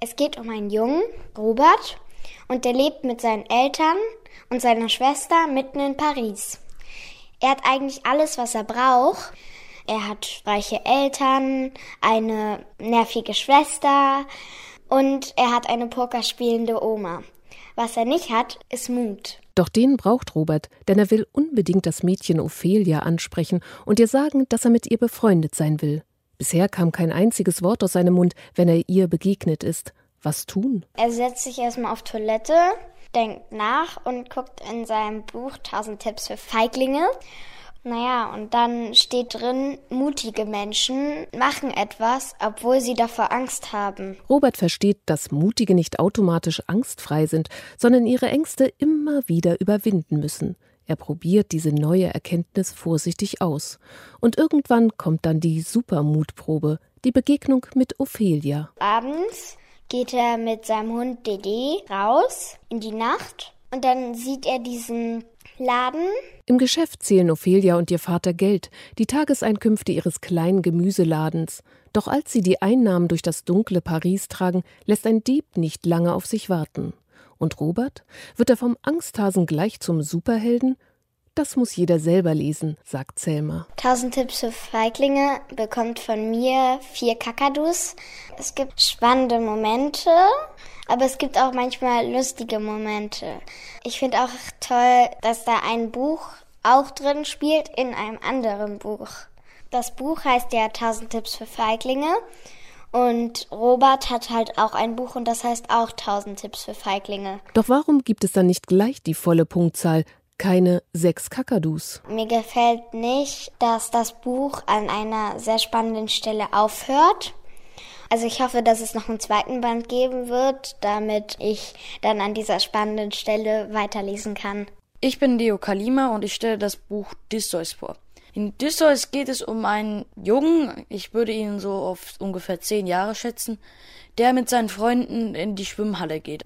Es geht um einen Jungen, Robert, und der lebt mit seinen Eltern und seiner Schwester mitten in Paris. Er hat eigentlich alles, was er braucht. Er hat reiche Eltern, eine nervige Schwester und er hat eine pokerspielende Oma. Was er nicht hat, ist Mut. Doch den braucht Robert, denn er will unbedingt das Mädchen Ophelia ansprechen und ihr sagen, dass er mit ihr befreundet sein will. Bisher kam kein einziges Wort aus seinem Mund, wenn er ihr begegnet ist. Was tun? Er setzt sich erstmal auf Toilette, denkt nach und guckt in seinem Buch 1000 Tipps für Feiglinge. Naja, und dann steht drin, mutige Menschen machen etwas, obwohl sie davor Angst haben. Robert versteht, dass Mutige nicht automatisch angstfrei sind, sondern ihre Ängste immer wieder überwinden müssen. Er probiert diese neue Erkenntnis vorsichtig aus. Und irgendwann kommt dann die Supermutprobe, die Begegnung mit Ophelia. Abends geht er mit seinem Hund Dede raus in die Nacht und dann sieht er diesen Laden. Im Geschäft zählen Ophelia und ihr Vater Geld, die Tageseinkünfte ihres kleinen Gemüseladens. Doch als sie die Einnahmen durch das dunkle Paris tragen, lässt ein Dieb nicht lange auf sich warten. Und Robert? Wird er vom Angsthasen gleich zum Superhelden? Das muss jeder selber lesen, sagt Selma. 1000 Tipps für Feiglinge bekommt von mir 4 Kakadus. Es gibt spannende Momente, aber es gibt auch manchmal lustige Momente. Ich finde auch toll, dass da ein Buch auch drin spielt in einem anderen Buch. Das Buch heißt ja 1000 Tipps für Feiglinge. Und Robert hat halt auch ein Buch und das heißt auch 1000 Tipps für Feiglinge. Doch warum gibt es dann nicht gleich die volle Punktzahl? Keine 6 Kakadus. Mir gefällt nicht, dass das Buch an einer sehr spannenden Stelle aufhört. Also ich hoffe, dass es noch einen zweiten Band geben wird, damit ich dann an dieser spannenden Stelle weiterlesen kann. Ich bin Leo Kalima und ich stelle das Buch Odysseus vor. In Odysseus geht es um einen Jungen, ich würde ihn so auf ungefähr 10 Jahre schätzen, der mit seinen Freunden in die Schwimmhalle geht.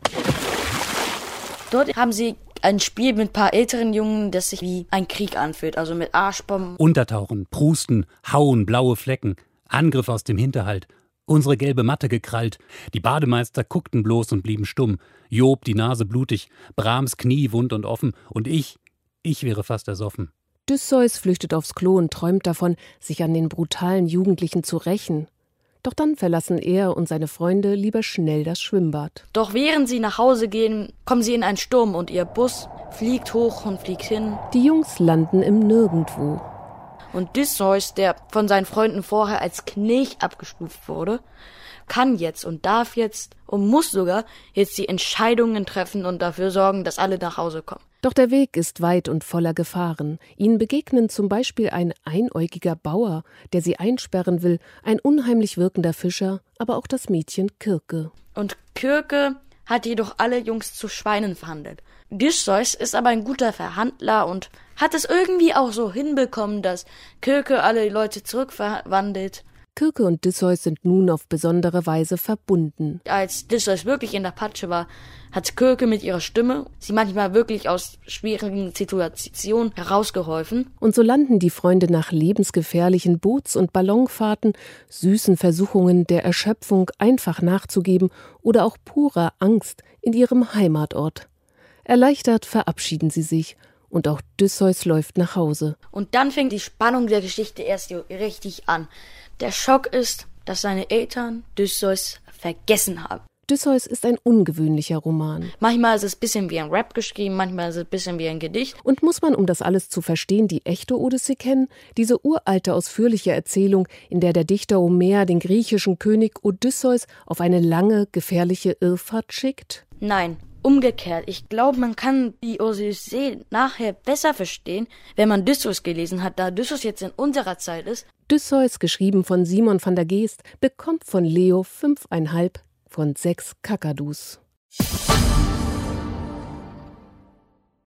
Dort haben sie ein Spiel mit ein paar älteren Jungen, das sich wie ein Krieg anfühlt, also mit Arschbomben. Untertauchen, Prusten, Hauen, blaue Flecken, Angriff aus dem Hinterhalt, unsere gelbe Matte gekrallt, die Bademeister guckten bloß und blieben stumm, Job die Nase blutig, Brahms Knie wund und offen und ich wäre fast ersoffen. Odysseus flüchtet aufs Klo und träumt davon, sich an den brutalen Jugendlichen zu rächen. Doch dann verlassen er und seine Freunde lieber schnell das Schwimmbad. Doch während sie nach Hause gehen, kommen sie in einen Sturm und ihr Bus fliegt hoch und fliegt hin. Die Jungs landen im Nirgendwo. Und Odysseus, der von seinen Freunden vorher als Knecht abgestuft wurde, kann jetzt und darf jetzt und muss sogar jetzt die Entscheidungen treffen und dafür sorgen, dass alle nach Hause kommen. Doch der Weg ist weit und voller Gefahren. Ihnen begegnen zum Beispiel ein einäugiger Bauer, der sie einsperren will, ein unheimlich wirkender Fischer, aber auch das Mädchen Kirke. Und Kirke hat jedoch alle Jungs zu Schweinen verhandelt. Odysseus ist aber ein guter Verhandler und hat es irgendwie auch so hinbekommen, dass Kirke alle Leute zurückverwandelt. Kirke und Odysseus sind nun auf besondere Weise verbunden. Als Odysseus wirklich in der Patsche war, hat Kirke mit ihrer Stimme sie manchmal wirklich aus schwierigen Situationen herausgeholfen. Und so landen die Freunde nach lebensgefährlichen Boots- und Ballonfahrten, süßen Versuchungen der Erschöpfung einfach nachzugeben oder auch purer Angst in ihrem Heimatort. Erleichtert verabschieden sie sich und auch Odysseus läuft nach Hause. Und dann fängt die Spannung der Geschichte erst richtig an. Der Schock ist, dass seine Eltern Odysseus vergessen haben. Odysseus ist ein ungewöhnlicher Roman. Manchmal ist es ein bisschen wie ein Rap geschrieben, manchmal ist es ein bisschen wie ein Gedicht. Und muss man, um das alles zu verstehen, die echte Odyssee kennen? Diese uralte, ausführliche Erzählung, in der der Dichter Homer den griechischen König Odysseus auf eine lange, gefährliche Irrfahrt schickt? Nein, umgekehrt. Ich glaube, man kann die Odyssee nachher besser verstehen, wenn man Odysseus gelesen hat, da Odysseus jetzt in unserer Zeit ist. Odysseus, geschrieben von Simon van der Geest, bekommt von Leo 5,5 von 6 Kakadus.